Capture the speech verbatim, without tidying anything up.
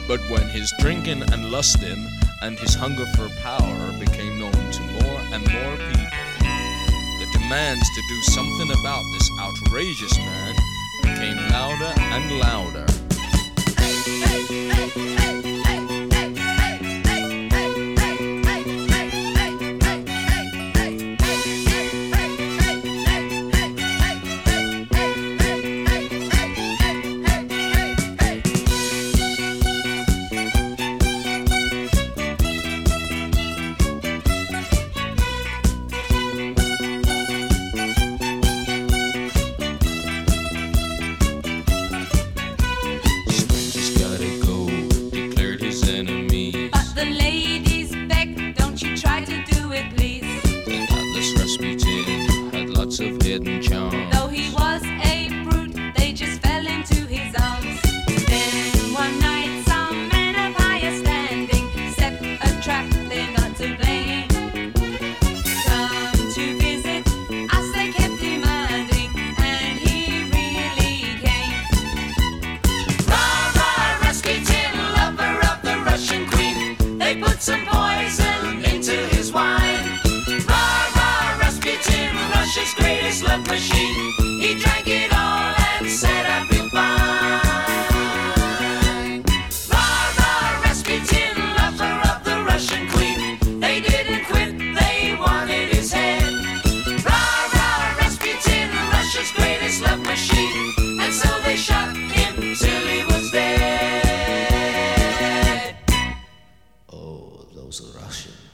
But when his drinking and lusting and his hunger for power became known to more and more people, the demands to do something about this outrageous man became louder and louder. Of hidden charm. Though he was a brute, they just fell into his arms. Then one night, some men of higher standing set a trap, they're not to blame. Come to visit us, they kept demanding, and he really came. Rah, rah, Rasputin, lover of the Russian queen. They put some poison into his wine. Russia's greatest love machine. He drank it all and said, I feel fine. Rah, rah, Rasputin, lover of the Russian queen. They didn't quit, they wanted his head. Rah, rah, Rasputin, Russia's greatest love machine. And so they shot him till he was dead. Oh, those Russians.